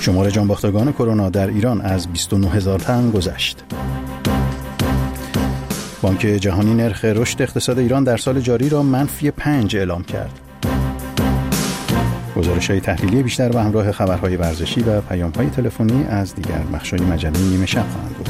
شمار جانباختگان کرونا در ایران از 29,000 تن گذشت. بانک جهانی نرخ رشد اقتصاد ایران در سال جاری را -5 اعلام کرد. گزارش‌های تحلیلی بیشتر و همراه خبرهای ورزشی و پیام‌های تلفنی از دیگر بخش‌های مجله نیمه شب خواهند بود.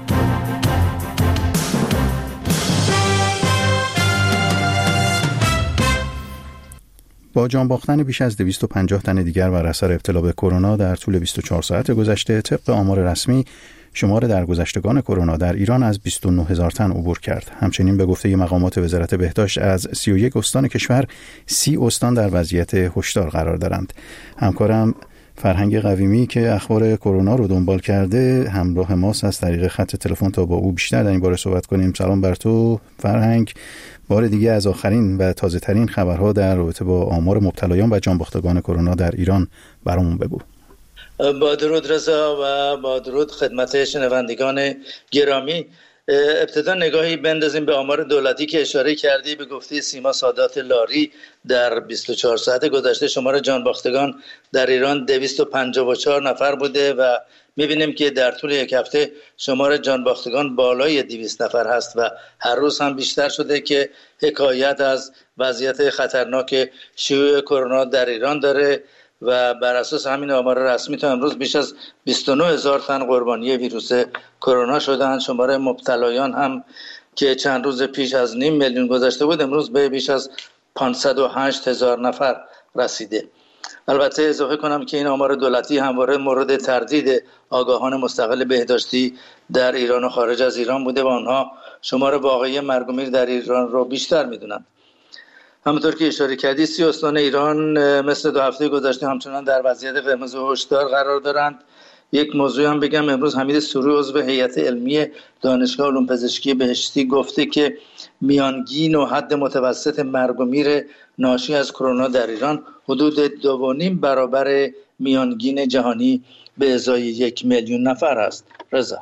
با جان باختن بیش از 250 تن دیگر بر اثر ابتلا به کرونا در طول 24 ساعت گذشته، طبق آمار رسمی شمار درگذشتگان کرونا در ایران از 29,000 تن عبور کرد. همچنین به گفته مقامات وزارت بهداشت از 31 استان کشور 30 استان در وضعیت هشدار قرار دارند. همکارم فرهنگ قویمی که اخبار کرونا رو دنبال کرده همراه ماست از طریق خط تلفن تا با او بیشتر در این باره صحبت کنیم. سلام بر تو فرهنگ. بار دیگه از آخرین و تازه ترین خبرها در رابطه با آمار مبتلایان و جانباختگان کرونا در ایران برامون بگو. با درود رضا و با درود خدمت شنوندگان گرامی. ابتدا نگاهی بندازیم به آمار دولتی که اشاره کردی. به گفته سیما سادات لاری در 24 ساعت گذشته شمار جانباختگان در ایران 254 نفر بوده و می‌بینیم که در طول یک هفته شمار جانباختگان بالای 200 نفر هست و هر روز هم بیشتر شده که حکایت از وضعیت خطرناک شیوع کرونا در ایران داره و بر اساس همین آمار رسمی تا امروز بیش از 29,000 تن قربانی ویروس کرونا شدند. شمار مبتلایان هم که چند روز پیش از 500,000 گذشته بود امروز به بیش از 508,000 نفر رسیده. البته اضافه کنم که این آمار دولتی همواره مورد تردید آگاهان مستقل بهداشتی در ایران و خارج از ایران بوده و آنها شمار واقعی مرگ و میر در ایران رو بیشتر میدونند. همونطور که اشاره کردی 30 استان ایران مثل 2 هفته گذشته همچنان در وضعیت قرمز و هشدار قرار دارند. یک موضوع هم بگم، امروز حمید سروری عضو هیئت علمی دانشگاه علوم پزشکی بهشتی گفته که میانگین و حد متوسط مرگ و میر ناشی از کرونا در ایران حدود 2.5 برابر میانگین جهانی به ازای 1 میلیون نفر است. رضا،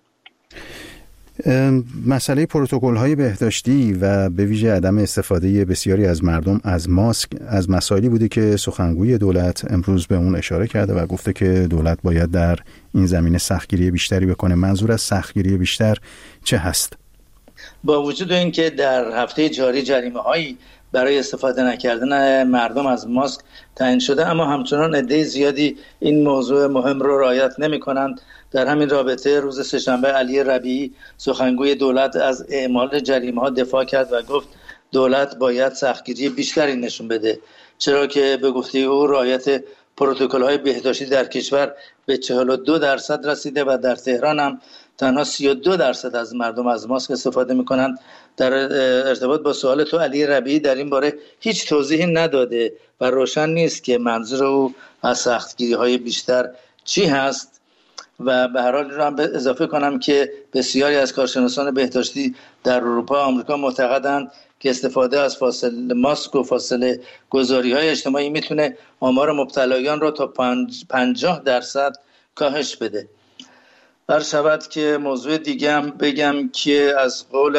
مسئله پروتکل‌های بهداشتی و به ویژه عدم استفاده بسیاری از مردم از ماسک از مسائلی بوده که سخنگوی دولت امروز به اون اشاره کرده و گفته که دولت باید در این زمینه سختگیری بیشتری بکنه. منظور از سختگیری بیشتر چه هست؟ با وجود اینکه در هفته جاری جریمه‌هایی برای استفاده نکردن مردم از ماسک تعیین شده، اما همچنان عده زیادی این موضوع مهم رو رعایت نمی‌کنند. در همین رابطه روز سه‌شنبه علی ربیعی سخنگوی دولت از اعمال جریمه‌ها دفاع کرد و گفت دولت باید سختگیری بیشتری نشون بده، چرا که به گفته او رعایت پروتکل‌های بهداشتی در کشور به 42% رسیده و در تهران هم تنها 32% از مردم از ماسک استفاده می‌کنند. در ارتباط با سوال تو علی ربیعی در این باره هیچ توضیحی نداده و روشن نیست که منظور او از سختگیری‌های بیشتر چی هست. و به هر حال رو هم اضافه کنم که بسیاری از کارشناسان بهداشتی در اروپا و آمریکا معتقدند که استفاده از فاصله ماسک و فاصله گذاری‌های اجتماعی میتونه آمار مبتلایان رو تا 50% کاهش بده. هر شود که موضوع دیگه هم بگم که از قول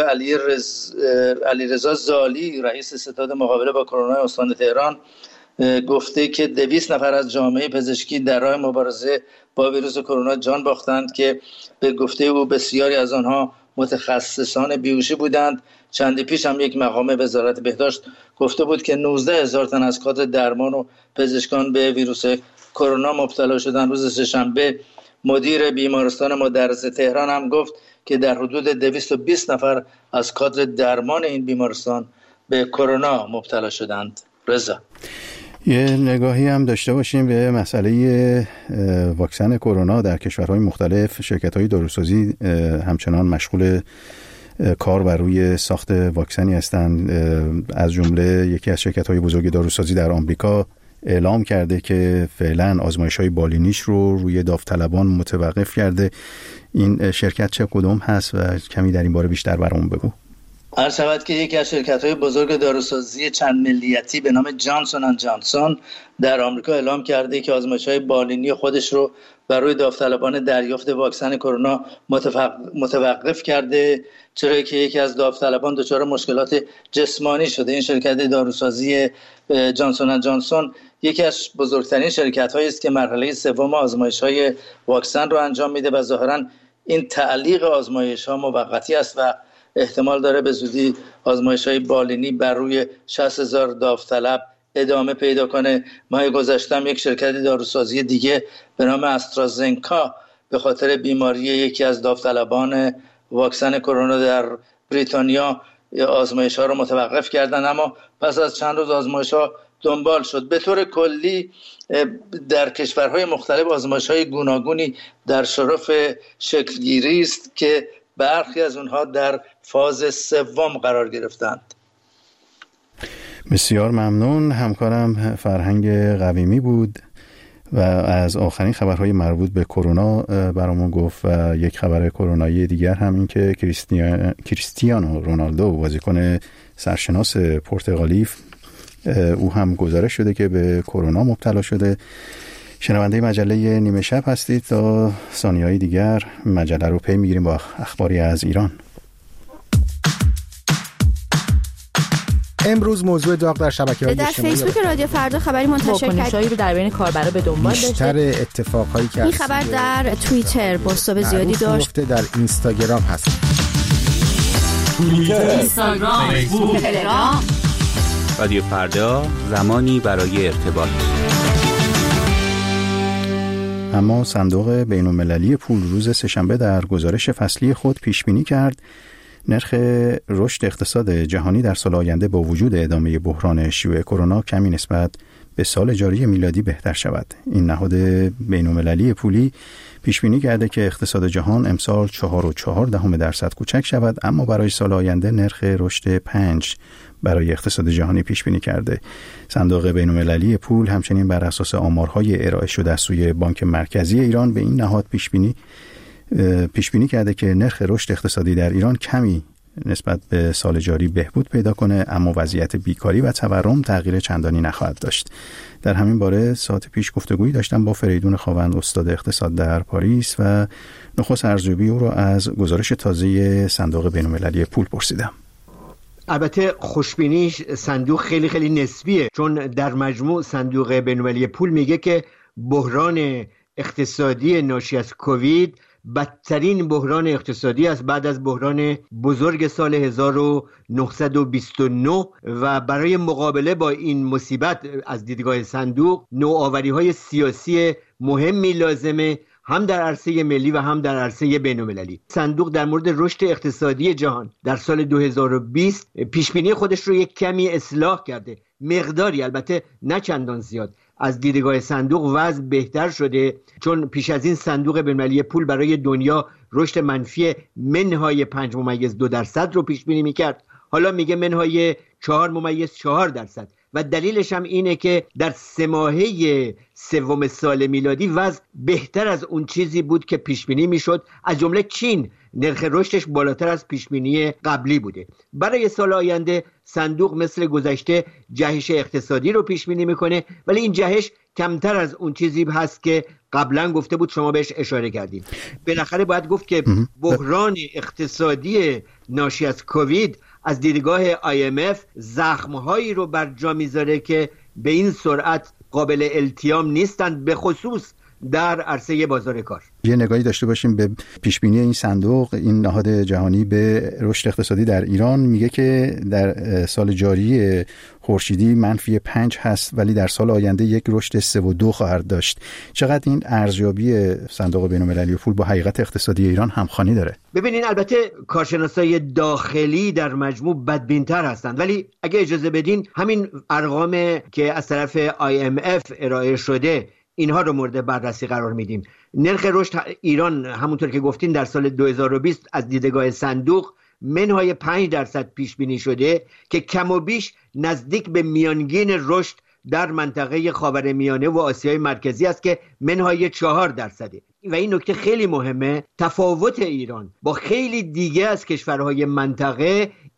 علیرضا زالی رئیس ستاد مقابله با کرونا استان تهران گفته که 200 نفر از جامعه پزشکی در راه مبارزه با ویروس کرونا جان باختند که به گفته او بسیاری از آنها متخصصان بیهوشی بودند. چندی پیش هم یک مقام وزارت بهداشت گفته بود که 19,000 تن از کادر درمان و پزشکان به ویروس کرونا مبتلا شدند. روز سه‌شنبه مدیر بیمارستان مدرس تهران هم گفت که در حدود 220 نفر از کادر درمان این بیمارستان به کرونا مبتلا شدند. رضا، یه نگاهی هم داشته باشیم به مسئله واکسن کرونا در کشورهای مختلف. شرکت‌های داروسازی همچنان مشغول کار بر روی ساخت واکسنی هستند. از جمله یکی از شرکت‌های بزرگ داروسازی در آمریکا اعلام کرده که فعلا آزمایش‌های بالینیش رو روی داوطلبان متوقف کرده. این شرکت چه کدوم هست و کمی در این باره بیشتر برامون بگو. هر شود که یکی از شرکت‌های بزرگ داروسازی چند ملیتی به نام جانسون اند جانسون در آمریکا اعلام کرده که آزمایش‌های بالینی خودش رو بر روی داوطلبان دریافت واکسن کرونا متوقف کرده، چرا که یکی از داوطلبان دچار مشکلات جسمانی شده. این شرکت داروسازی جانسون اند جانسون یکی از بزرگترین شرکت‌هایی است که مرحله سوم آزمایش‌های واکسن رو انجام میده و ظاهراً این تعلیق آزمایش‌ها موقتی است و احتمال داره به زودی آزمایش‌های بالینی بر روی 60,000 داوطلب ادامه پیدا کنه. ماه گذشته هم یک شرکت داروسازی دیگه به نام استرازنکا به خاطر بیماری یکی از داوطلبان واکسن کرونا در بریتانیا آزمایش‌ها رو متوقف کردن، اما پس از چند روز آزمایش‌ها دنبال شد. به طور کلی در کشورهای مختلف آزمایش‌های گوناگونی در شرف شکلگیری است که برخی از اونها در فاز سوم قرار گرفتند. بسیار ممنون. همکارم فرهنگ قویمی بود و از آخرین خبرهای مربوط به کرونا برامون گفت و یک خبر کرونایی دیگر هم این که کریستیانو رونالدو بازیکن سرشناس پرتغالی او هم گزارش شده که به کرونا مبتلا شده. شنونده مجله نیمه شب هستید. تا ثانیه‌های دیگر مجله رو پی میگیریم با اخباری از ایران. امروز موضوع داغ در شبکه‌های اجتماعی در فیسبوک رادیو فردا خبری منتشر کرد رو در بین کاربرا به دنبال داشته. بیشتر اتفاقایی که این خبر در توییتر بازتاب زیادی داشت. در اینستاگرام هست. توییتر، اینستاگرام، فیسبوک، تلگرام. رادیو فردا، زمانی برای ارتباط. اما صندوق بین‌المللی پول روز سه‌شنبه در گزارش فصلی خود پیش‌بینی کرد نرخ رشد اقتصاد جهانی در سال آینده با وجود ادامه بحران شیوع کرونا کمی نسبت به سال جاری میلادی بهتر شود. این نهاد بین‌المللی پولی پیش‌بینی کرده که اقتصاد جهان امسال 4.4% کوچک شود، اما برای سال آینده نرخ رشد 5 برای اقتصاد جهانی پیش‌بینی کرده. صندوق بین‌المللی پول همچنین بر اساس آمارهای ارائه شده از سوی بانک مرکزی ایران به این نهاد پیش‌بینی کرده که نرخ رشد اقتصادی در ایران کمی نسبت به سال جاری بهبود پیدا کنه، اما وضعیت بیکاری و تورم تغییر چندانی نخواهد داشت. در همین باره ساعت پیش گفتگویی داشتم با فریدون خاوند، استاد اقتصاد در پاریس، و نخست ارزیابی او را از گزارش تازه صندوق بین‌المللی پول پرسیدم. البته خوشبینیش صندوق خیلی خیلی نسبیه، چون در مجموع صندوق بین‌المللی پول میگه که بحران اقتصادی ناشی از کووید بدترین بحران اقتصادی است بعد از بحران بزرگ سال 1929 و برای مقابله با این مصیبت از دیدگاه صندوق نوآوری‌های سیاسی مهمی لازمه، هم در عرصه ملی و هم در عرصه بین‌المللی. صندوق در مورد رشد اقتصادی جهان در سال 2020 پیشبینی خودش رو یک کمی اصلاح کرده، مقداری، البته نه چندان زیاد. از دیدگاه صندوق وضع بهتر شده، چون پیش از این صندوق بین‌المللی پول برای دنیا رشد منفی منهای 5.2% رو پیش بینی می‌کرد، حالا میگه منهای 4.4%. و دلیلش هم اینه که در 3 ماهه سوم سال میلادی وضع بهتر از اون چیزی بود که پیش بینی میشد. از جمله چین نرخ رشدش بالاتر از پیش بینی قبلی بوده. برای سال آینده صندوق مثل گذشته جهش اقتصادی رو پیش بینی میکنه، ولی این جهش کمتر از اون چیزی هست که قبلا گفته بود، شما بهش اشاره کردیم. بالاخره باید گفت که بحران اقتصادی ناشی از کووید از دیدگاه IMF زخم‌هایی رو بر جا میذاره که به این سرعت قابل التیام نیستند، به خصوص در عرصه بازار کار. یه نگاهی داشته باشیم به پیشبینی این صندوق، این نهاد جهانی، به رشد اقتصادی در ایران. میگه که در سال جاری خورشیدی منفی 5 هست، ولی در سال آینده یک رشد 3.2 خواهد داشت. چقدر این ارزیابی صندوق بین‌المللی پول با حقیقت اقتصادی ایران همخوانی داره؟ ببینین، البته کارشناسای داخلی در مجموع بدبین‌تر هستند، ولی اگه اجازه بدین همین ارقام که از طرف IMF ارائه شده اینها رو مورد بررسی قرار میدیم. نرخ رشد ایران همونطور که گفتین در سال 2020 از دیدگاه صندوق منهای 5% پیش بینی شده که کم و بیش نزدیک به میانگین رشد در منطقه خاورمیانه و آسیای مرکزی است که منهای 4%. و این نکته خیلی مهمه، تفاوت ایران با خیلی دیگه از کشورهای منطقه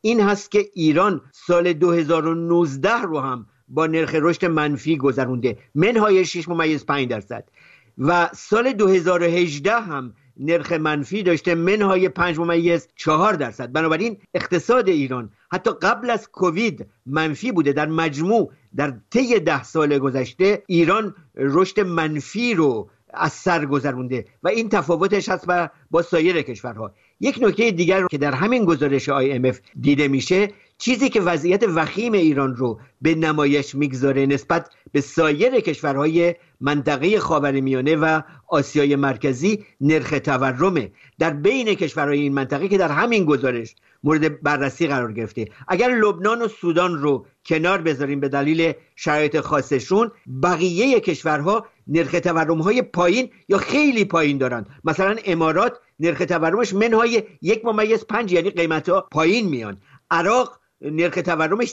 این هست که ایران سال 2019 رو هم با نرخ رشد منفی گذرونده، منهای 6.5%، و سال 2018 هم نرخ منفی داشته، منهای 5.4%. بنابراین اقتصاد ایران حتی قبل از کووید منفی بوده. در مجموع در طی 10 سال گذشته ایران رشد منفی رو از سر گذرونده و این تفاوتش هست با سایر کشورها. یک نکته دیگر که در همین گزارش IMF دیده میشه، چیزی که وضعیت وخیم ایران رو به نمایش میگذاره نسبت به سایر کشورهای منطقه خاورمیانه و آسیای مرکزی، نرخ تورمه در بین کشورهای این منطقه که در همین گزارش مورد بررسی قرار گرفته. اگر لبنان و سودان رو کنار بذاریم به دلیل شرایط خاصشون، بقیه کشورها نرخ تورم‌های پایین یا خیلی پایین دارن. مثلا امارات نرخ تورمش منهای 1.5، یعنی قیمت‌ها پایین میان. عراق نرخ تورمش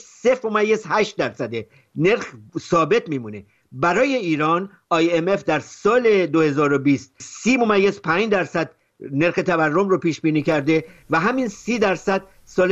0.8%، نرخ ثابت میمونه. برای ایران IMF در سال 2020 30.5% نرخ تورم رو پیش بینی کرده و همین 30% سال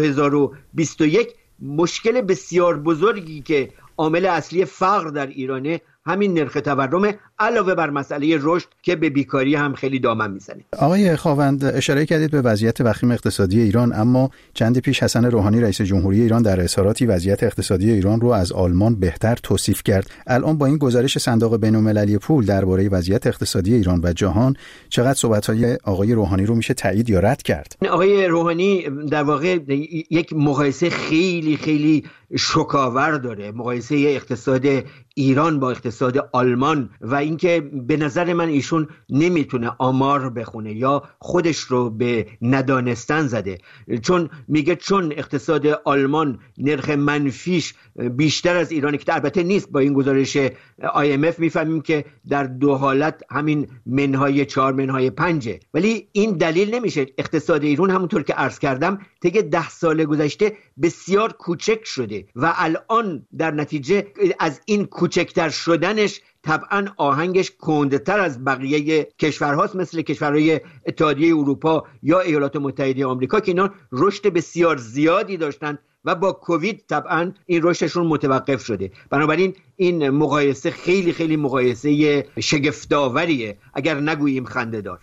2021. مشکل بسیار بزرگی که عامل اصلی فقر در ایرانه همین نرخ تورم، علاوه بر مسئله رشد که به بیکاری هم خیلی دامن میزنه. آقای خاوند، اشاره کردید به وضعیت وخیم اقتصادی ایران، اما چندی پیش حسن روحانی رئیس جمهوری ایران در اظهاراتی وضعیت اقتصادی ایران رو از آلمان بهتر توصیف کرد. الان با این گزارش صندوق بین‌المللی پول درباره وضعیت اقتصادی ایران و جهان، چقدر صحبت‌های آقای روحانی رو میشه تایید یا رد کرد؟ آقای روحانی در واقع یک مقایسه خیلی خیلی شوک‌آور داره، مقایسه اقتصاد ایران با اقتصاد آلمان، و اینکه به نظر من ایشون نمیتونه آمار بخونه یا خودش رو به ندانستن زده، چون میگه چون اقتصاد آلمان نرخ منفیش بیشتر از ایرانه، که البته نیست. با این گزارش IMF میفهمیم که در دو حالت همین منهای 4 منهای 5، ولی این دلیل نمیشه. اقتصاد ایران همونطور که عرض کردم طی 10 سال گذشته بسیار کوچک شده و الان در نتیجه از این کوچکتر شدنش طبعا آهنگش کندتر از بقیه کشورهاست، مثل کشورهای اتحادیه اروپا یا ایالات متحده آمریکا که اینا رشد بسیار زیادی داشتن و با کووید طبعا این رشدشون متوقف شده. بنابراین این مقایسه خیلی خیلی مقایسه شگفت‌آوریه، اگر نگوییم خنده‌دار.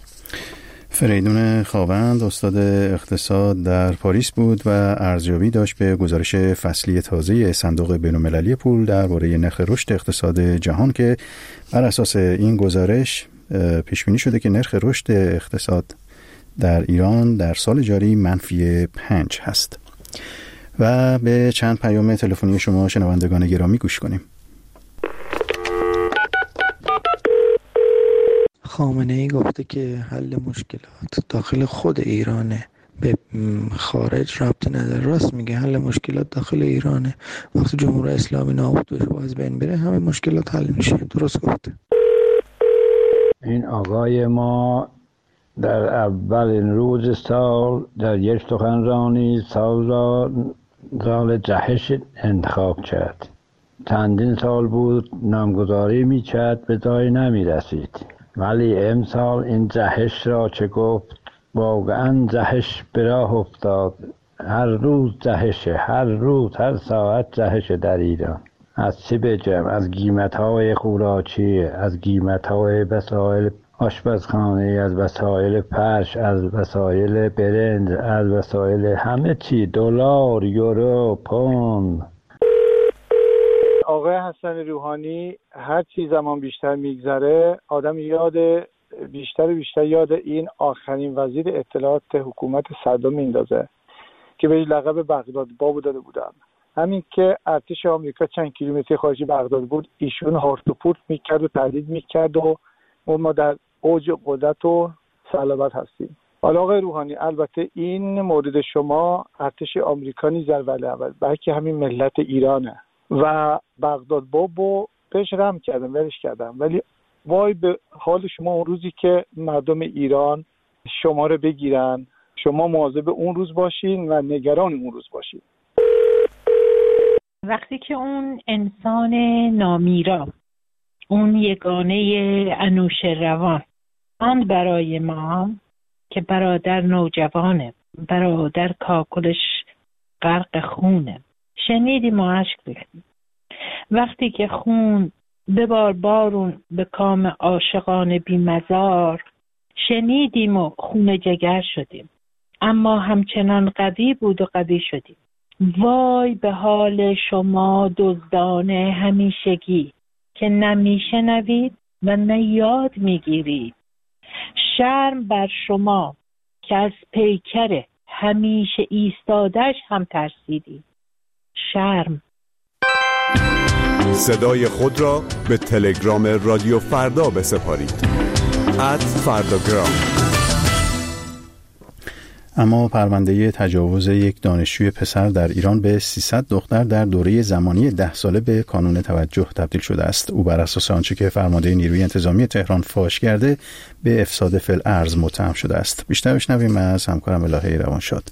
فریدون خاوند استاد اقتصاد در پاریس بود و ارزیابی داشت به گزارش فصلی تازه صندوق بین‌المللی پول درباره نرخ رشد اقتصاد جهان که بر اساس این گزارش پیش بینی شده که نرخ رشد اقتصاد در ایران در سال جاری -5 هست. و به چند پیام تلفنی شما شنوندگان گرامی گوش کنیم. خامنه‌ای گفته که حل مشکلات داخل خود ایرانه، به خارج ربطی نداره. راست میگه، حل مشکلات داخل ایرانه. وقتی جمهوری اسلامی نابود بشه و از بین بره همه مشکلات حل میشه. درست گفته. این آقای ما در اولین روز سال در یک سخنرانی سال جهش انتخاب کرد. چندین سال بود نامگذاری میکرد، به جایی نمیرسید. ولی امسال این جهش را چه گفت، واقعا جهش به راه افتاد. هر روز جهشه، هر روز هر ساعت جهشه در ایران. از چی بگم؟ از قیمت‌های خوراکی، از قیمت‌های وسایل آشپزخانه، از وسایل فرش، از وسایل برنج، از وسایل همه چی، دلار، یورو، پوند. آقای حسن روحانی هر چی زمان بیشتر میگذره آدم بیشتر یاد این آخرین وزیر اطلاعات حکومت صدام میندازه که به لقب بغداد بابو داده بودن. همین که ارتش آمریکا چند کیلومتر خارج بغداد بود ایشون هارت و پورت میکرد و تهدید میکرد و ما در اوج قدرت و صلابت هستیم. حالا آقای روحانی، البته این مورد شما ارتش آمریکا نیست در وهله اول، بلکه همین ملت ایرانه و بغداد بابو بهش رحم کردم، ولش کردم. ولی وای به حال شما اون روزی که مردم ایران شما رو بگیرن، شما مواظب اون روز باشین و نگران اون روز باشین. وقتی که اون انسان نامیرا، اون یگانه انوشیروان آن برای ما که برادر نوجوانه برادر کاکلش غرق خونه. شنیدیم و اشک ریختیم. وقتی که خون ببار بارون به کام عاشقان بی مزار، شنیدیم و خون جگر شدیم، اما همچنان قوی بود و قوی شدیم. وای به حال شما دزدان همیشگی که نه میشنوید و نه یاد میگیرید. شرم بر شما که از پیکر همیشه ایستادش هم ترسیدید. شرم. صدای خود را به تلگرام رادیو فردا بسپارید. @فرداگرام. اما پرونده تجاوز یک دانشجوی پسر در ایران به 300 دختر در دوره زمانی 10 ساله به کانون توجه تبدیل شده است. او بر اساس آنچه که فرمانده نیروی انتظامی تهران فاش کرده به افساد فی‌الارض متهم شده است. بیشتر بشنویم از همکارم الهه روانشاد.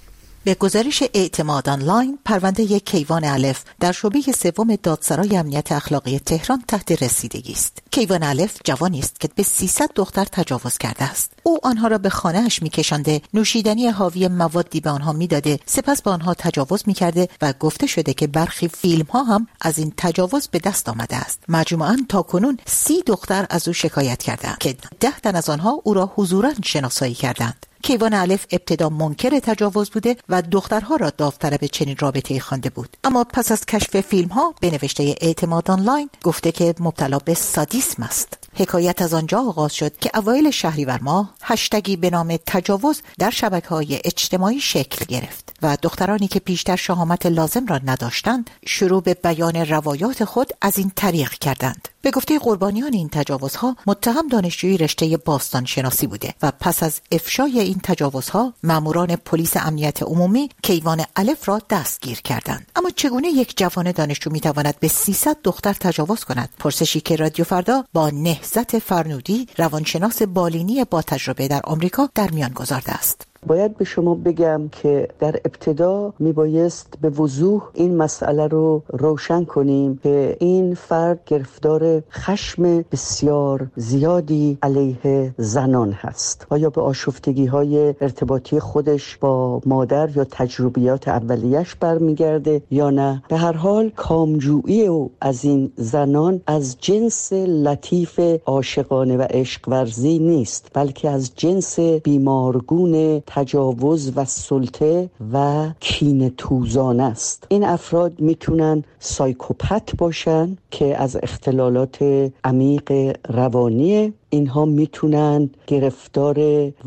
به گزارش اعتماد آنلاین، پرونده کیوان الف در شعبه سوم دادسرای امنیت اخلاقی تهران تحت رسیدگی است. کیوان الف جوانی است که به 300 دختر تجاوز کرده است. او آنها را به خانه‌اش می‌کشانده، نوشیدنی حاوی موادی به آنها می‌داده، سپس به آنها تجاوز می‌کرده و گفته شده که برخی فیلم‌ها هم از این تجاوز به دست آمده است. مجموعاً تاکنون 30 دختر از او شکایت کردند که 10 تن از آنها او را حضوراً شناسایی کردند. کیوان الف ابتدا منکر تجاوز بوده و دخترها را داوطلب چنین رابطه‌ای خوانده بود، اما پس از کشف فیلم‌ها به نوشته اعتماد آنلاین گفته که مبتلا به سادیسم است. حکایت از آنجا آغاز شد که اوایل شهریور ماه هشتگی به نام تجاوز در شبکه‌های اجتماعی شکل گرفت و دخترانی که پیشتر شهامت لازم را نداشتند شروع به بیان روایات خود از این طریق کردند. به گفته قربانیان این تجاوزها، متهم دانشجوی رشته باستان شناسی بوده و پس از افشای این تجاوزها ماموران پلیس امنیت عمومی کیوان الف را دستگیر کردند. اما چگونه یک جوان دانشجو میتواند به 300 دختر تجاوز کند؟ پرسشی که رادیو فردا با نهضت فرنودی، روانشناس بالینی با تجربه در آمریکا، در میان گذارده است. باید به شما بگم که در ابتدا میبایست به وضوح این مسئله رو روشن کنیم که این فرد گرفتار خشم بسیار زیادی علیه زنان هست. آیا به آشفتگی‌های ارتباطی خودش با مادر یا تجربیات اولیش برمیگرده یا نه؟ به هر حال کامجویی او از این زنان از جنس لطیف عاشقانه و عشق ورزی نیست، بلکه از جنس بیمارگون تجاوز و سلطه و کینه توزان است. این افراد میتونن سایکوپت باشن که از اختلالات عمیق روانی، اینها میتونن گرفتار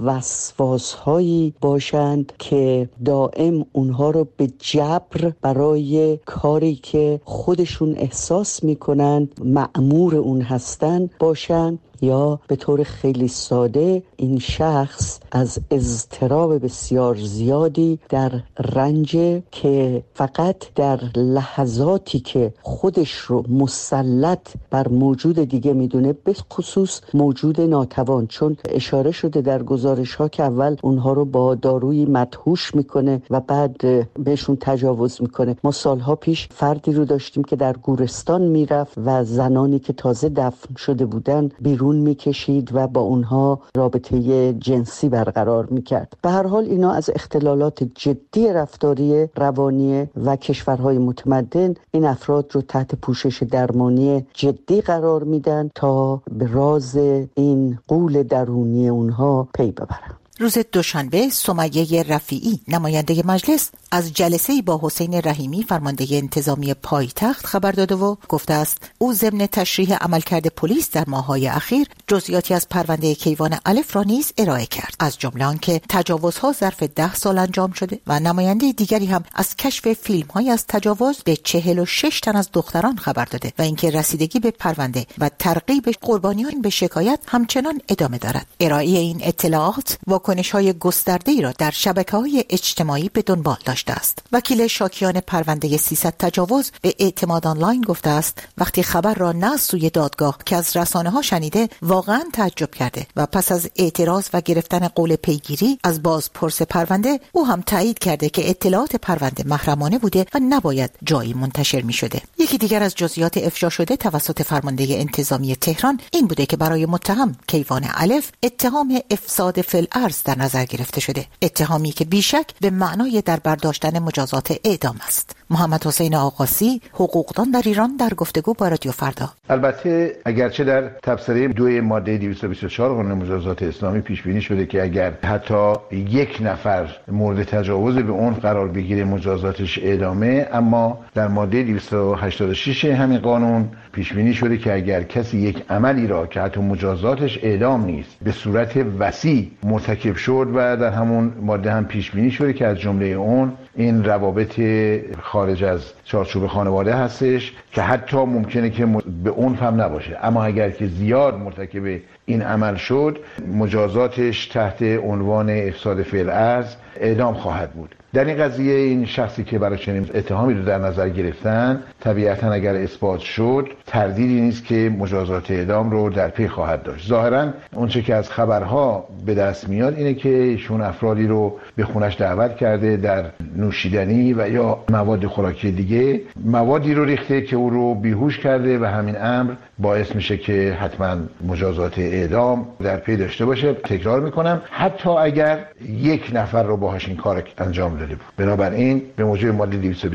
وسواس‌هایی باشند که دائم اونها رو به جبر برای کاری که خودشون احساس میکنن مأمور اون هستن باشند، یا به طور خیلی ساده این شخص از اضطراب بسیار زیادی در رنج که فقط در لحظاتی که خودش رو مسلط بر موجود دیگه میدونه، به خصوص موجود ناتوان، چون اشاره شده در گزارش ها که اول اونها رو با دارویی مدهوش میکنه و بعد بهشون تجاوز میکنه. ما سالها پیش فردی رو داشتیم که در گورستان میرفت و زنانی که تازه دفن شده بودن بیرون میکشید و با اونها رابطه جنسی برقرار میکرد. به هر حال اینا از اختلالات جدی رفتاری روانی و کشورهای متمدن این افراد رو تحت پوشش درمانی جدی قرار میدن تا به راز این غول درونی اونها پی ببرن. روز دوشنبه سمیه رفیعی نماینده مجلس از جلسه‌ای با حسین رحیمی فرمانده انتظامی پایتخت خبر داده و گفته است او ضمن تشریح عملکرد پلیس در ماه‌های اخیر جزئیاتی از پرونده کیوان الف را نیز ارائه کرد، از جمله آنکه تجاوزها ظرف 10 سال انجام شده و نماینده دیگری هم از کشف فیلم‌های از تجاوز به 46 تن از دختران خبر داده و اینکه رسیدگی به پرونده و ترغیب قربانیان به شکایت همچنان ادامه دارد. ارائه این اطلاعات واکنش‌های گسترده‌ای را در شبکه‌های اجتماعی به دنبال داشته است. وکیل شاکیان پرونده 300 تجاوز به اعتماد آنلاین گفته است وقتی خبر را نه از سوی دادگاه که از رسانه‌ها شنیده واقعاً تعجب کرده و پس از اعتراض و گرفتن قول پیگیری از بازپرس پرونده او هم تایید کرده که اطلاعات پرونده محرمانه بوده و نباید جایی منتشر می‌شده. یکی دیگر از جزئیات افشا شده توسط فرمانده انتظامی تهران این بوده که برای متهم کیوان الف اتهام افساد فی‌الارض تجاوز در نظر گرفته شده، اتهامی که بیشک به معنای در برداشتن مجازات اعدام است. محمد حسین آقاسی، حقوقدان در ایران، در گفتگو با رادیو فردا: البته اگرچه در تبصره 2 ماده 224 قانون مجازات اسلامی پیش بینی شده که اگر حتی یک نفر مورد تجاوز به عنف قرار بگیره مجازاتش اعدامه، اما در ماده 286 همین قانون پیش بینی شده که اگر کسی یک عملی را که حتی مجازاتش اعدام نیست به صورت وسیع مرتکب شد و در همون ماده هم پیش بینی شده که از جمله اون این روابط خارج از چارچوب خانواده هستش که حتی ممکنه که به عنف هم نباشه، اما اگر که زیاد مرتکب این عمل شد مجازاتش تحت عنوان افساد فعل ارض اعدام خواهد بود. در این قضیه این شخصی که برای چنین اتهامی رو در نظر گرفتن طبیعتاً اگر اثبات شد تردیدی نیست که مجازات اعدام رو در پی خواهد داشت. ظاهراً اونچه که از خبرها به دست میاد اینه که ایشون افرادی رو به خونش دعوت کرده، در نوشیدنی و یا مواد خوراکی دیگه موادی رو ریخته که او رو بیهوش کرده و همین امر باعث میشه که حتما مجازات اعدام در پی داشته باشه. تکرار میکنم حتی اگر یک نفر رو باهاش این کار انجام داده بود. بنابراین به موجب ماده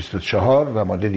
224 و ماده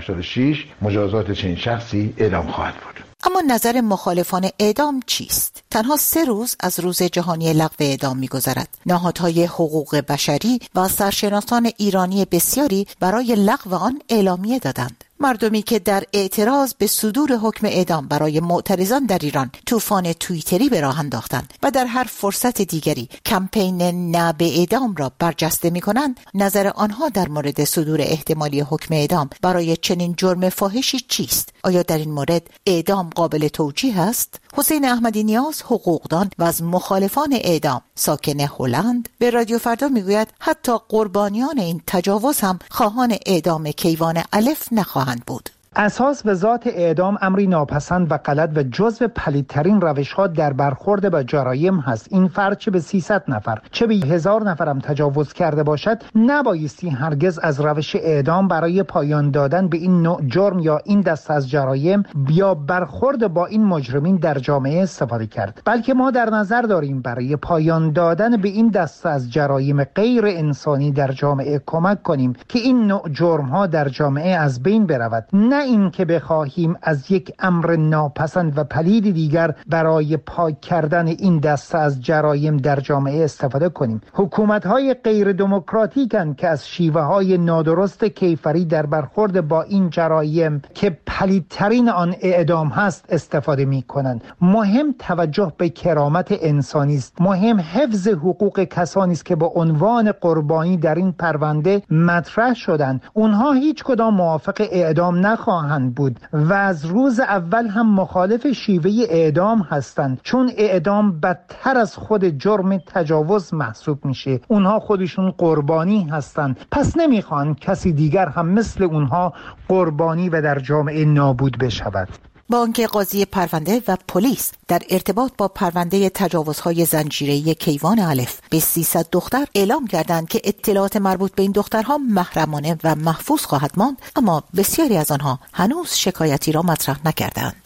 286 مجازات چنین شخصی اعدام خواهد بود. اما نظر مخالفان اعدام چیست؟ تنها 3 روز از روز جهانی لغو اعدام می‌گذرد. نهادهای حقوق بشری و سرشناسان ایرانی بسیاری برای لغو آن اعلامیه دادند. مردمی که در اعتراض به صدور حکم اعدام برای معترضان در ایران طوفان توییتری به راه انداختند و در هر فرصت دیگری کمپین نه به اعدام را برجسته می‌کنند، نظر آنها در مورد صدور احتمالی حکم اعدام برای چنین جرم فاحشی چیست؟ آیا در این مورد اعدام قابل توجیه است؟ حسین احمدی نیاز، حقوقدان و از مخالفان اعدام، ساکن هلند، به رادیو فردا میگوید حتی قربانیان این تجاوز هم خواهان اعدام کیوان الف نخواهند بود. اساس به ذات اعدام امری ناپسند و غلط و جزو پلیدترین روش‌ها در برخورد با جرایم هست. این فرد چه به 300 نفر چه به 1000 نفرم تجاوز کرده باشد نبایستی هرگز از روش اعدام برای پایان دادن به این نوع جرم یا این دسته از جرایم یا برخورد با این مجرمین در جامعه استفاده کرد، بلکه ما در نظر داریم برای پایان دادن به این دسته از جرایم غیر انسانی در جامعه کمک کنیم که این نوع جرم‌ها در جامعه از بین برود، نه این که بخواهیم از یک امر ناپسند و پلید دیگر برای پاک کردن این دسته از جرایم در جامعه استفاده کنیم. حکومت‌های غیر دموکراتیکن که از شیوه‌های نادرست کیفری در برخورد با این جرایم که پلیدترین آن اعدام هست استفاده می‌کنند. مهم توجه به کرامت انسانی است. مهم حفظ حقوق کسانی است که با عنوان قربانی در این پرونده مطرح شدند. اونها هیچ کدام موافق اعدام نخواهند بود و از روز اول هم مخالف شیوه اعدام هستند، چون اعدام بدتر از خود جرم تجاوز محسوب میشه. اونها خودشون قربانی هستند، پس نمیخوان کسی دیگر هم مثل اونها قربانی و در جامعه نابود بشود. با آنکه قاضی پرونده و پلیس در ارتباط با پرونده تجاوزهای زنجیره‌ای کیوان الف به 300 دختر اعلام کردند که اطلاعات مربوط به این دخترها محرمانه و محفوظ خواهد ماند، اما بسیاری از آنها هنوز شکایتی را مطرح نکردند.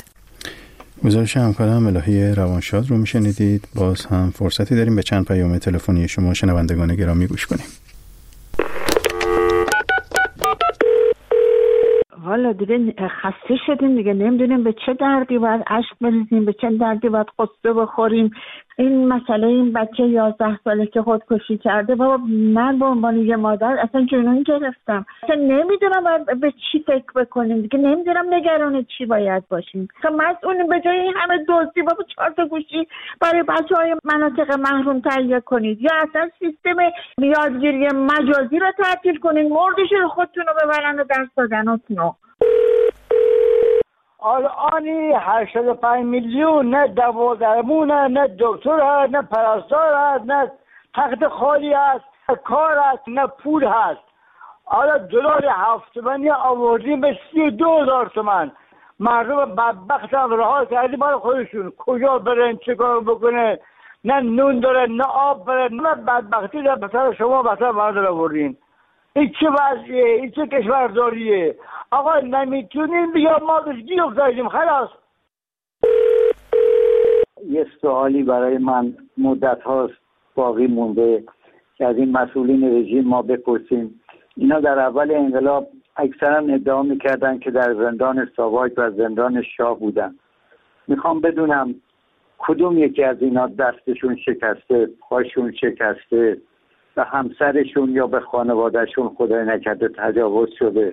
گزارش همکارم الهی روانشاد رو میشنیدید. باز هم فرصتی داریم به چند پیام تلفنی شما شنوندگان گرامی گوش کنیم. حالا دیگه خسته شدیم دیگه، نمیدونیم به چه دردی باید اشک بریزیم، به چه دردی باید قصه بخوریم. این مسئله این بچه 11 ساله که خودکشی کرده، بابا من به عنوان یه مادر اصلا جنون گرفتم، اصلا نمیدونم باید به چی فکر بکنیم دیگه، نمیدونم نگران چی باید باشیم. مسئول به جای این همه دزدی بابا 4 تا گوشی برای بچه‌های مناطق محروم تهیه کنید یا اصلا سیستم یادگیری مجازی رو تعطیل کنید، مردش رو خودتون رو ببرن و درس دادناتون رو. الانی 85 میلیون نه دوادرمون نه دکتر هست نه پرستار هست نه تخت خالی هست نه کار هست نه پول هست. حالا دلار 7 تومانی آوردیم به 32,000 تومان. مردم بدبخت هم رها کردیم برای خودشون، کجا برن چه کار بکنه، نه نون داره نه آب داره، نه بدبختی در بسر شما بسر مردم آوردین. این چه وضعیه؟ این چه کشورداریه؟ آقا نمیتونیم بیا ما بهش گیر افتادیم خلاص. یه سوالی برای من مدت هاست باقی مونده که از این مسئولین رژیم ما بپرسیم. اینا در اول انقلاب اکثرا ادعا میکردن که در زندان ساواک و زندان شاه بودن. میخوام بدونم کدوم یکی از اینا دستشون شکسته، پاشون شکسته، به همسرشون یا به خانوادهشون خدای نکرده تجاوز شده.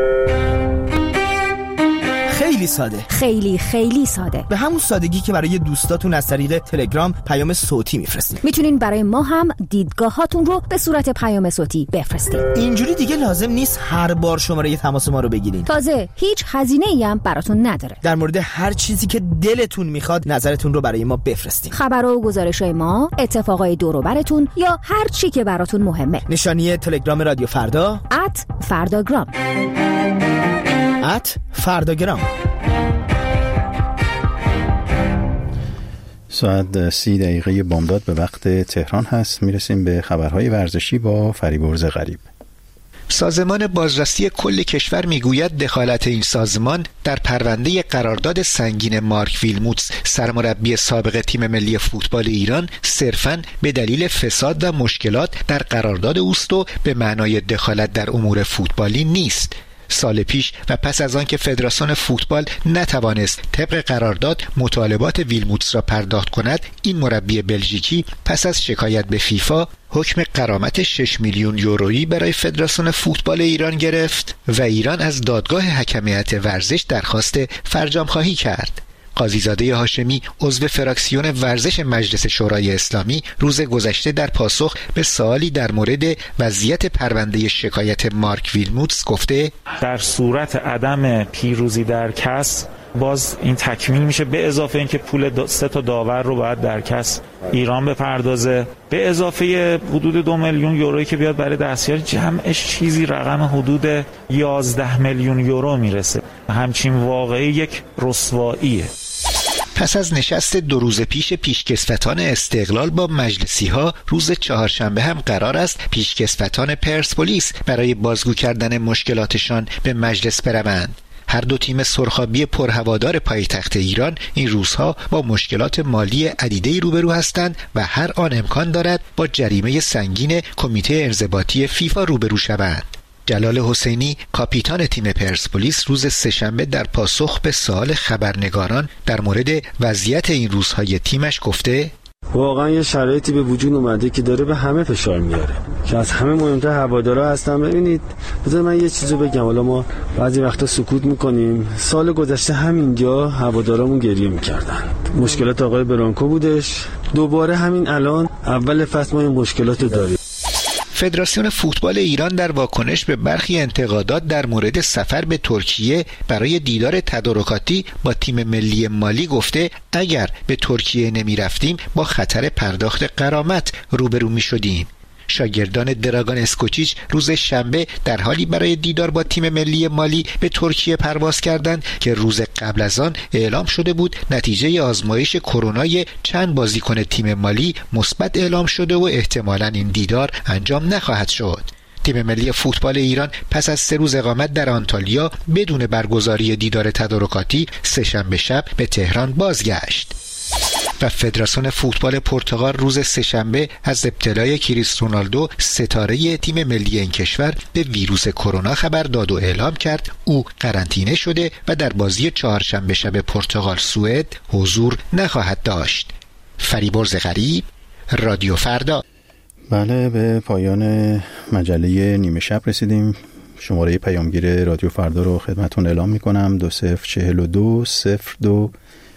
خیلی ساده، خیلی ساده، به همون سادگی که برای دوستاتون از طریق تلگرام پیام صوتی میفرستید. میتونین برای ما هم دیدگاهاتون رو به صورت پیام صوتی بفرستید. اینجوری دیگه لازم نیست هر بار شماره تماس ما رو بگیرین. تازه هیچ هزینه‌ای هم براتون نداره. در مورد هر چیزی که دلتون میخواد نظرتون رو برای ما بفرستین. خبرها و گزارش‌های ما، اتفاقای دور و براتون یا هر چی که براتون مهمه. نشانی تلگرام رادیو فردا @فرداگرام. فرداگرام. ساعت 30 دقیقه بامداد به وقت تهران هست. میرسیم به خبرهای ورزشی با فریبرز غریب. سازمان بازرسی کل کشور میگوید دخالت این سازمان در پرونده قرارداد سنگین مارک ویلموتس سرمربی سابق تیم ملی فوتبال ایران صرفاً به دلیل فساد و مشکلات در قرارداد اوست و به معنای دخالت در امور فوتبالی نیست. سال پیش و پس از آن که فدراسیون فوتبال نتوانست طبق قرارداد مطالبات ویلموتس را پرداخت کند، این مربی بلژیکی پس از شکایت به فیفا حکم غرامت 6 میلیون یورویی برای فدراسیون فوتبال ایران گرفت و ایران از دادگاه حکمیت ورزش درخواست فرجام‌خواهی کرد. قاضیزاده هاشمی عضو فراکسیون ورزش مجلس شورای اسلامی روز گذشته در پاسخ به سوالی در مورد وضعیت پرونده شکایت مارک ویلموتس گفته در صورت عدم پیروزی در کس باز این تکمیل میشه، به اضافه اینکه پول 3 تا داور رو باید در کس ایران بپردازه، به اضافه حدود 2 میلیون یورویی که بیاد برای دستیار، جمعش چیزی رقم حدود 11 میلیون یورو میرسه. همچین واقعی یک رسواییه. پس از نشست 2 روز پیش پیشکسوتان استقلال با مجلسی ها، روز چهارشنبه هم قرار است پیشکسوتان پرسپولیس برای بازگو کردن مشکلاتشان به مجلس بروند. هر دو تیم سرخابی پرهوادار پایتخت ایران این روزها با مشکلات مالی عدیده‌ای روبرو هستند و هر آن امکان دارد با جریمه سنگین کمیته انضباطی فیفا روبرو شوند. جلال حسینی کاپیتان تیم پرسپولیس روز سه‌شنبه در پاسخ به سوال خبرنگاران در مورد وضعیت این روزهای تیمش گفته واقعا یه شرایطی به وجود اومده که داره به همه فشار میاره که از همه مهمتر هوادارا هستن. ببینید بذار من یه چیزو بگم، حالا ما بعضی وقتا سکوت میکنیم. سال گذشته همینجا هوادارامون گریه میکردن، مشکلات آقای برانکو بودش، دوباره همین الان اول فصل ما این مشکلاتو داریم. فدراسیون فوتبال ایران در واکنش به برخی انتقادات در مورد سفر به ترکیه برای دیدار تدارکاتی با تیم ملی مالی گفته اگر به ترکیه نمی رفتیم با خطر پرداخت غرامت روبرو می شدیم. شاگردان دراگان اسکوچیچ روز شنبه در حالی برای دیدار با تیم ملی مالی به ترکیه پرواز کردند که روز قبل از آن اعلام شده بود نتیجه آزمایش کرونای چند بازیکن تیم مالی مثبت اعلام شده و احتمالاً این دیدار انجام نخواهد شد. تیم ملی فوتبال ایران پس از 3 روز اقامت در آنتالیا بدون برگزاری دیدار تدارکاتی سه‌شنبه شب به تهران بازگشت. و فدراسیون فوتبال پرتغال روز سه‌شنبه از ابتلای کریس رونالدو ستاره تیم ملی این کشور به ویروس کرونا خبر داد و اعلام کرد او قرنطینه شده و در بازی چهارشنبه شب پرتغال سوئد حضور نخواهد داشت. فریبرز غریب، رادیو فردا. بله، به پایان مجله نیمه شب رسیدیم. شماره پیامگیر رادیو فردا رو خدمتون اعلام میکنم: 2042 02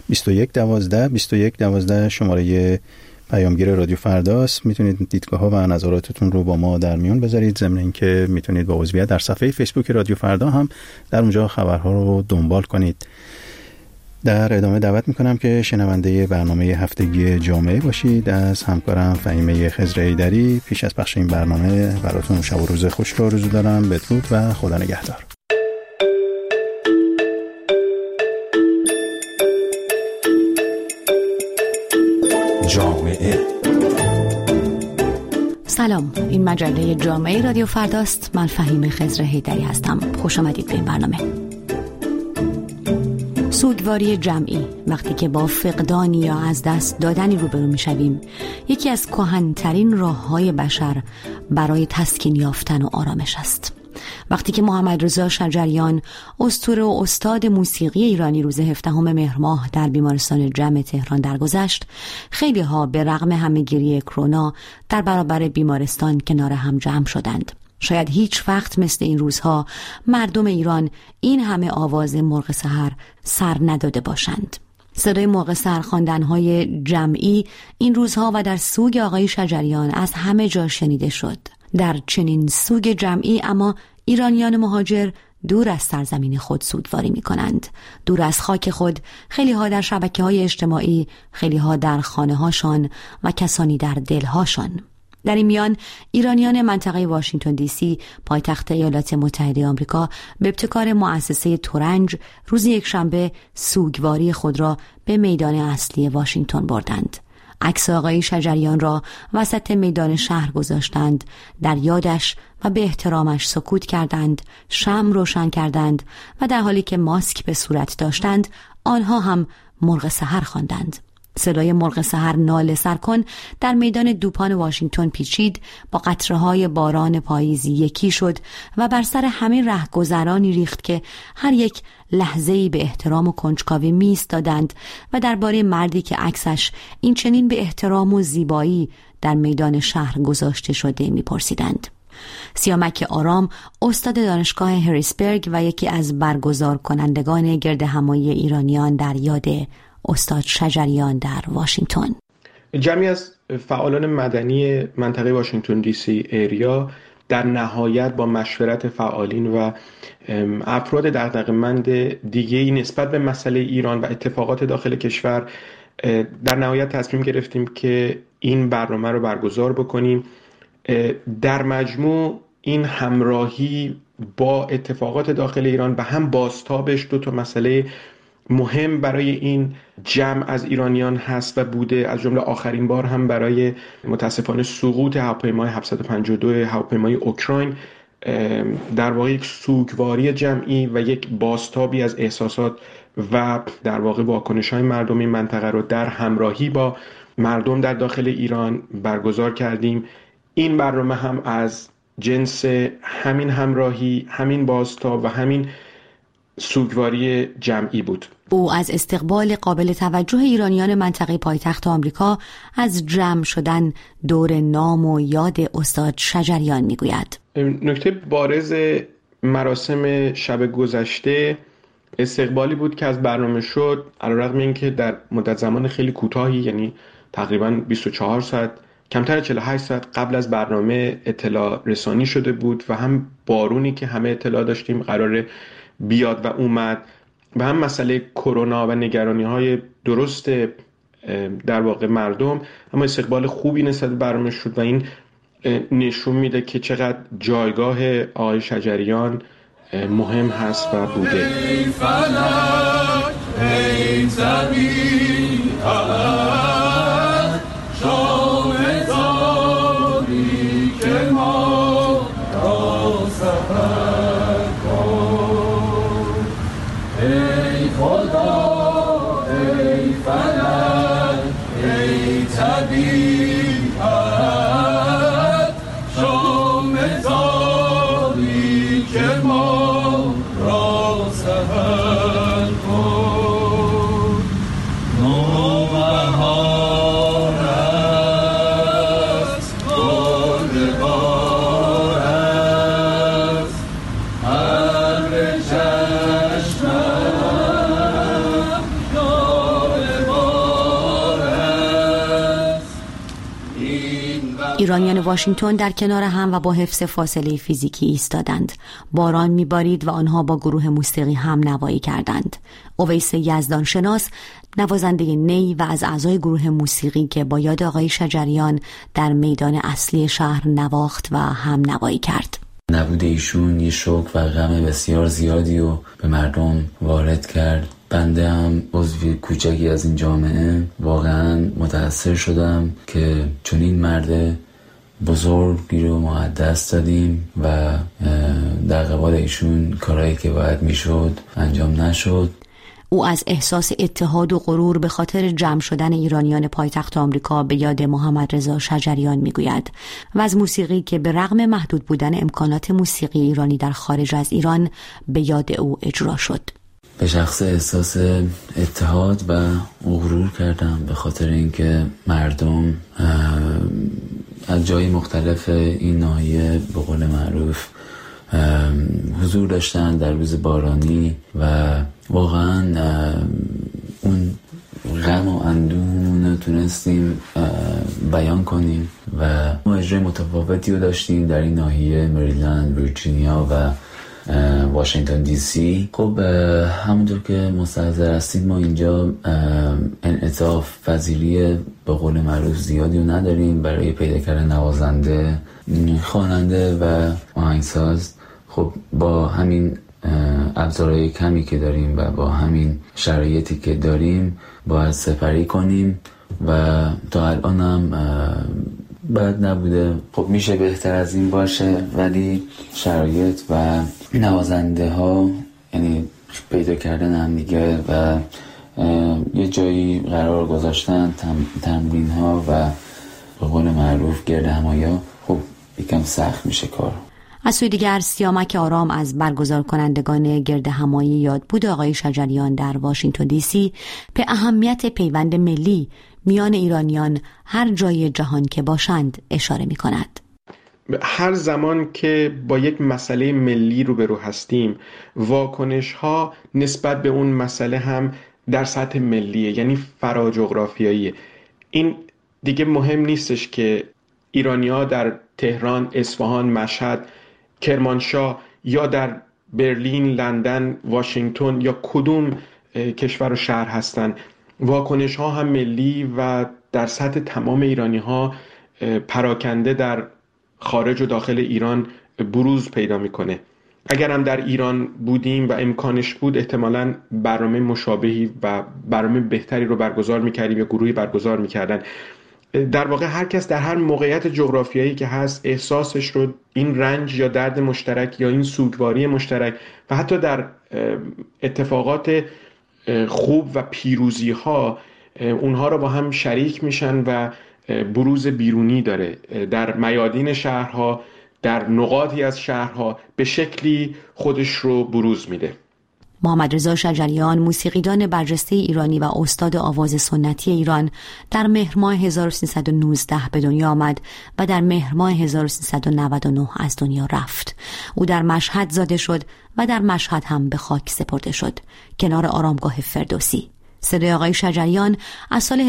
2112 شماره پیامگیر رادیو فرداست. میتونید دیدگاه ها و نظراتتون رو با ما در میون بذارید، ضمن اینکه میتونید با عضویت در صفحه فیسبوک رادیو فردا هم در اونجا خبرها رو دنبال کنید. در ادامه دعوت میکنم که شنونده برنامه هفتگی جامعه باشید از همکارم فهیمه خضر ایدری. پیش از پخش این برنامه براتون شب و روز خوش رو آرزو دارم. بدرود و خدا نگهدار. جامعه. سلام، این مجله جامعه رادیو فرداست. من فهیمه خضر حیدری هستم. خوش آمدید به این برنامه. سوگواری جمعی وقتی که با فقدانی یا از دست دادنی روبرو میشویم یکی از کهن‌ترین راه‌های بشر برای تسکین یافتن و آرامش است. وقتی که محمد رضا شجریان اسطوره و استاد موسیقی ایرانی روز 17 مهر ماه در بیمارستان جمع تهران درگذشت، خیلی ها به رغم همه‌گیری کرونا در برابر بیمارستان کنار هم جمع شدند. شاید هیچ وقت مثل این روزها مردم ایران این همه آواز مرغ سحر سر نداده باشند. صدای مرغ سحر خواندن‌های جمعی این روزها و در سوگ آقای شجریان از همه جا شنیده شد. در چنین سوگ جمعی اما ایرانیان مهاجر دور از سرزمین خود سوگواری می کنند. دور از خاک خود، خیلی ها در شبکه‌های اجتماعی، خیلی ها در خانه هاشان و کسانی در دلهاشان. در این میان ایرانیان منطقه واشنگتن دی سی پایتخت ایالات متحده آمریکا به ابتکار مؤسسه تورنج روز یکشنبه سوگواری خود را به میدان اصلی واشنگتن بردند. عکس آقای شجریان را وسط میدان شهر گذاشتند، در یادش و به احترامش سکوت کردند، شمع روشن کردند و در حالی که ماسک به صورت داشتند آنها هم مرغ سحر خواندند. صدای مرغ سحر ناله سرکن در میدان دوپان واشنگتن پیچید، با قطره‌های باران پاییزی یکی شد و بر سر همه رهگذرانی ریخت که هر یک لحظه‌ای به احترام و کنجکاوی می‌ایستادند و درباره مردی که عکسش این چنین به احترام و زیبایی در میدان شهر گذاشته شده می‌پرسیدند. سیامک آرام، استاد دانشگاه هریسبرگ و یکی از برگزار کنندگان گردهمایی ایرانیان در یاد استاد شجریان در واشنگتن. جمعی از فعالان مدنی منطقه واشنگتن دی سی ایریا در نهایت با مشورت فعالین و افراد دغدغه‌مند دیگه‌ای نسبت به مسئله ایران و اتفاقات داخل کشور در نهایت تصمیم گرفتیم که این برنامه رو برگزار بکنیم. در مجموع این همراهی با اتفاقات داخل ایران و هم بازتابش دو تا مسئله مهم برای این جمع از ایرانیان هست و بوده، از جمله آخرین بار هم برای متاسفانه سقوط هواپیمای 752 هواپیمای اوکراین در واقع یک سوگواری جمعی و یک بازتابی از احساسات و در واقع واکنش‌های مردم این منطقه رو در همراهی با مردم در داخل ایران برگزار کردیم. این برنامه هم از جنس همین همراهی، همین بازتاب و همین سوگواری جمعی بود. او از استقبال قابل توجه ایرانیان منطقه پایتخت آمریکا از جمع شدن دور نام و یاد استاد شجریان میگوید. نکته بارز مراسم شب گذشته استقبالی بود که از برنامه شد، علیرغم اینکه در مدت زمان خیلی کوتاهی، یعنی تقریباً 24 ساعت، کمتر از 48 ساعت قبل از برنامه اطلاع رسانی شده بود و هم بارونی که همه اطلاع داشتیم قراره بیاد و اومد و هم مسئله کرونا و نگرانی‌های درست در واقع مردم، اما استقبال خوبی نسبت به برنامه شد و این نشون میده که چقدر جایگاه آقای شجریان مهم هست و بوده. ای فلک، ای طبیعت، شام تاریک ما را سفر کن. ای خدا، ای فلک، ای طبیعت، شام تاریک ما را سفر کن. نوبهار است، بردبار است، ابر چشمم یادگار است. ایرانیان واشنگتن در کنار هم و با حفظ فاصله فیزیکی ایستادند. باران میبارید و آنها با گروه موسیقی هم نوایی کردند. اویس یزدان شناس، نوازنده نی و از اعضای گروه موسیقی که با یاد آقای شجریان در میدان اصلی شهر نواخت و هم نوایی کرد. نبود ایشون یه شوک و غم بسیار زیادی رو به مردم وارد کرد. بنده هم عضو کوچکی از این جامعه واقعا متأثر شدم که چون این مرد بزرگی رو ما از دست دادیم و در قبال ایشون کارهایی که باید میشد انجام نشد. او از احساس اتحاد و غرور به خاطر جمع شدن ایرانیان پایتخت آمریکا به یاد محمد رضا شجریان میگوید و از موسیقی که به رغم محدود بودن امکانات موسیقی ایرانی در خارج از ایران به یاد او اجرا شد. به شخص احساس اتحاد و غرور کردم به خاطر اینکه مردم از جای مختلف این ناحیه به قول معروف حضور داشتن در روز بارانی و واقعا اون غم و اندوهمون تونستیم بیان کنیم و ما اجرای متفاوتی رو داشتیم در این ناحیه مریلند، ویرجینیا و واشنگتن دی سی. خب همونطور که مستحضر هستید ما اینجا انعطاف پذیری به قول معروف زیادی رو نداریم برای پیدا کردن نوازنده، خواننده و آهنگساز. خب با همین ابزارهای کمی که داریم و با همین شرایطی که داریم باید سپری کنیم و تا الان هم بد نبوده. خب میشه بهتر از این باشه، ولی شرایط و نوازنده ها یعنی پیدا کردن هم دیگه و یه جایی قرار گذاشتن تمرین ها و به قول معروف گرد همایا خب یکم سخت میشه کار. از سوی دیگر سیامک آرام از برگزار کنندگان گرد همایی یادبود آقای شجریان در واشنگتن دی سی به اهمیت پیوند ملی میان ایرانیان هر جای جهان که باشند اشاره می کند. هر زمان که با یک مسئله ملی روبرو هستیم واکنش ها نسبت به اون مسئله هم در سطح ملیه، یعنی فراجغرافیاییه. این دیگه مهم نیستش که ایرانی‌ها در تهران، اصفهان، مشهد، کرمانشاه یا در برلین، لندن، واشنگتن یا کدوم کشور و شهر هستن. واکنش ها هم ملی و در سطح تمام ایرانی ها پراکنده در خارج و داخل ایران بروز پیدا میکنه. اگر هم در ایران بودیم و امکانش بود احتمالاً برنامه مشابهی و برنامه بهتری رو برگزار میکردیم یا گروهی برگزار میکردن. در واقع هر کس در هر موقعیت جغرافیایی که هست احساسش رو، این رنج یا درد مشترک یا این سوگواری مشترک و حتی در اتفاقات خوب و پیروزی ها اونها رو با هم شریک میشن و بروز بیرونی داره در میادین شهرها، در نقاطی از شهرها به شکلی خودش رو بروز میده. محمد رضا شجریان موسیقیدان برجسته ایرانی و استاد آواز سنتی ایران در مهر ماه 1319 به دنیا آمد و در مهر ماه 1399 از دنیا رفت. او در مشهد زاده شد و در مشهد هم به خاک سپرده شد کنار آرامگاه فردوسی. صدای آقای شجریان از سال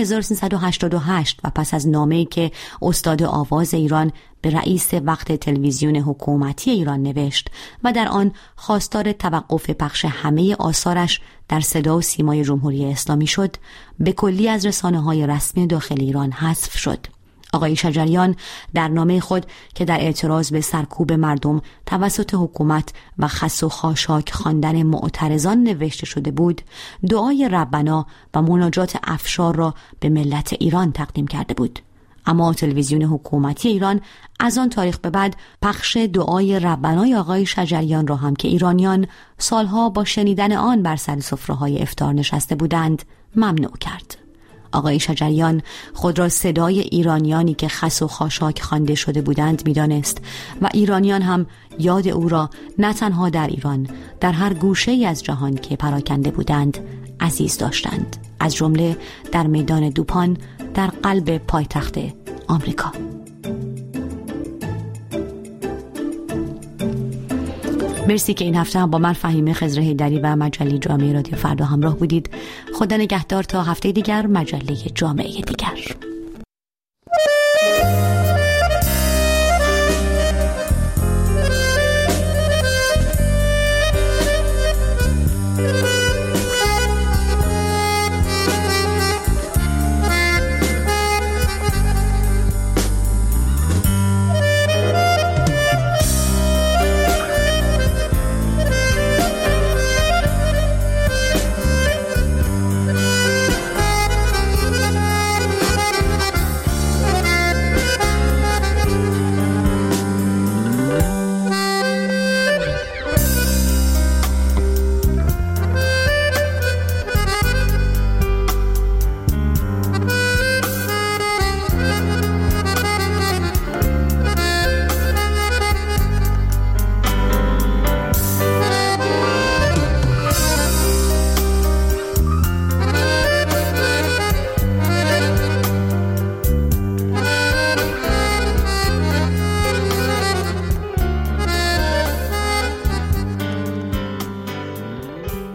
1388 و پس از نامه‌ای که استاد آواز ایران به رئیس وقت تلویزیون حکومتی ایران نوشت و در آن خواستار توقف پخش همه آثارش در صدا و سیمای جمهوری اسلامی شد، به کلی از رسانه‌های رسمی داخل ایران حذف شد. آقای شجریان در نامه خود که در اعتراض به سرکوب مردم توسط حکومت و خس و خاشاک خواندن معترضان نوشته شده بود، دعای ربنا و مناجات افشار را به ملت ایران تقدیم کرده بود. اما تلویزیون حکومتی ایران از آن تاریخ به بعد پخش دعای ربنای آقای شجریان را هم که ایرانیان سالها با شنیدن آن بر سر سفره‌های افطار نشسته بودند ممنوع کرد. آقای شجریان خود را صدای ایرانیانی که خس و خاشاک خوانده شده بودند می‌دانست و ایرانیان هم یاد او را نه تنها در ایران، در هر گوشه‌ای از جهان که پراکنده بودند عزیز داشتند، از جمله در میدان دوپان در قلب پایتخت آمریکا. مرسی که این هفته هم با من فهیمه خضر حیدری و مجله جامعه رادیو فردا همراه بودید. خدا نگهدار تا هفته دیگر، مجله جامعه دیگر.